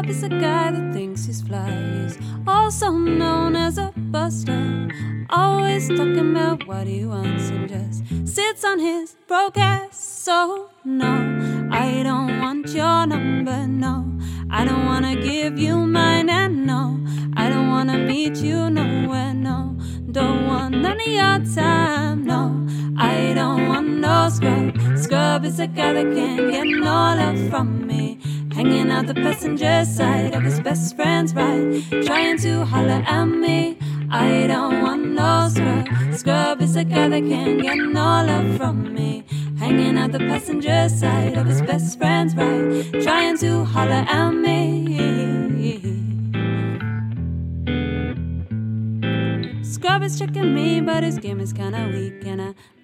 Scrub is a guy that thinks he's fly. He's also known as a buster, always talking about what he wants and just sits on his broke ass. So no, I don't want your number, no, I don't wanna give you mine, and no, I don't wanna meet you nowhere, no, don't want none of your time, no, I don't want no scrub. Scrub is a guy that can't get no love from me, hanging out the passenger side of his best friend's ride, trying to holler at me. I don't want no scrub. Scrub is a guy that can't get no love from me, hanging out the passenger side of his best friend's ride, trying to holler at me. Scrub is checking me, but his game is kinda weak, and I